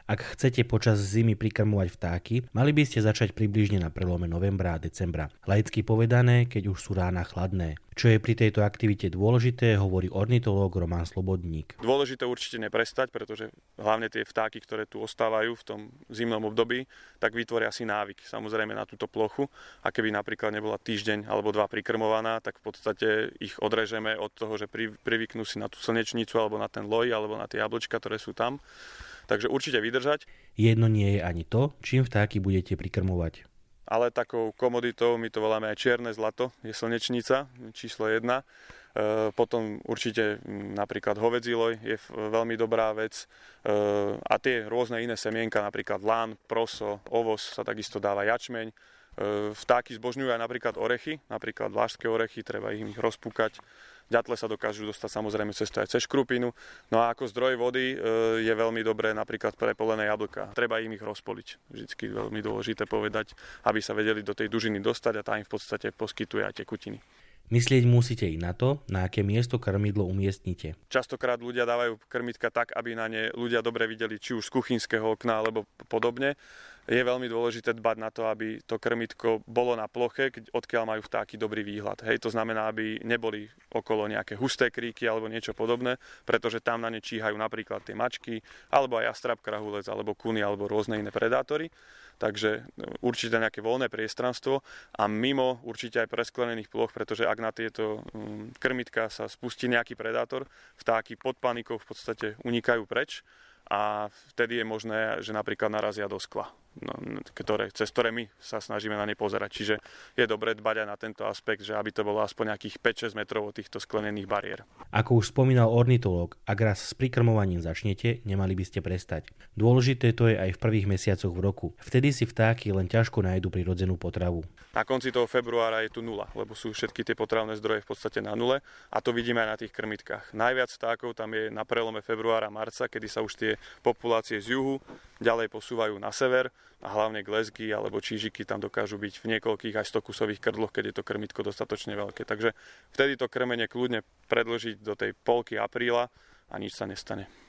Ak chcete počas zimy prikrmovať vtáky, mali by ste začať približne na prelome novembra a decembra. Laicky povedané, keď už sú rána chladné. Čo je pri tejto aktivite dôležité, hovorí ornitológ Roman Slobodník. Dôležité určite neprestať, pretože hlavne tie vtáky, ktoré tu ostávajú v tom zimnom období, tak vytvoria si návyk samozrejme na túto plochu. A keby napríklad nebola týždeň alebo dva prikrmovaná, tak v podstate ich odrežeme od toho, že privyknú si na tú slnečnicu alebo na ten loj alebo na tie jablčka, ktoré sú tam. Takže určite vydržať. Jedno nie je ani to, čím vtáky budete prikrmovať. Ale takou komoditou, my to voláme aj čierne zlato, je slnečnica, číslo 1. Potom určite napríklad hovädzí loj je veľmi dobrá vec. A tie rôzne iné semienka, napríklad lán, proso, ovoz, sa takisto dáva jačmeň. Vtáky zbožňujú aj napríklad orechy, napríklad vlašské orechy, treba ich rozpúkať. Ďatle sa dokážu dostať samozrejme cez to aj cez škrupinu. No a ako zdroj vody je veľmi dobré napríklad prepolené jablká. Treba im ich rozpoliť. Vždycky veľmi dôležité povedať, aby sa vedeli do tej dužiny dostať a tá im v podstate poskytuje aj tekutiny. Myslieť musíte i na to, na aké miesto krmidlo umiestnite. Častokrát ľudia dávajú krmitka tak, aby na ne ľudia dobre videli, či už z kuchynského okna alebo podobne. Je veľmi dôležité dbať na to, aby to krmitko bolo na ploche, odkiaľ majú vtáky dobrý výhľad. Hej, to znamená, aby neboli okolo nejaké husté kríky alebo niečo podobné, pretože tam na ne číhajú napríklad tie mačky, alebo aj jastrab, krahulec, alebo kuny, alebo rôzne iné predátory. Takže určite nejaké voľné priestranstvo a mimo určite aj presklenených ploch, pretože ak na tieto krmitka sa spustí nejaký predátor, vtáky pod panikou v podstate unikajú preč a vtedy je možné, že napríklad narazia do skla, cez ktoré my sa snažíme na ne pozerať. Čiže je dobré dbať aj na tento aspekt, že aby to bolo aspoň nejakých 5-6 metrov od týchto sklenených bariér. Ako už spomínal ornitológ, ak raz s prikrmovaním začnete, nemali by ste prestať. Dôležité to je aj v prvých mesiacoch v roku. Vtedy si vtáky len ťažko nájdu prirodzenú potravu. Na konci toho februára je tu nula, lebo sú všetky tie potravné zdroje v podstate na nule a to vidíme aj na tých krmitkách. Najviac vtákov tam je na prelome februára marca, kedy sa už tie populácie z juhu ďalej posúvajú na sever a hlavne glezgy alebo čížiky tam dokážu byť v niekoľkých aj 100 kusových krdloch, keď je to krmitko dostatočne veľké. Takže vtedy to krmenie kľudne predĺžiť do tej polky apríla a nič sa nestane.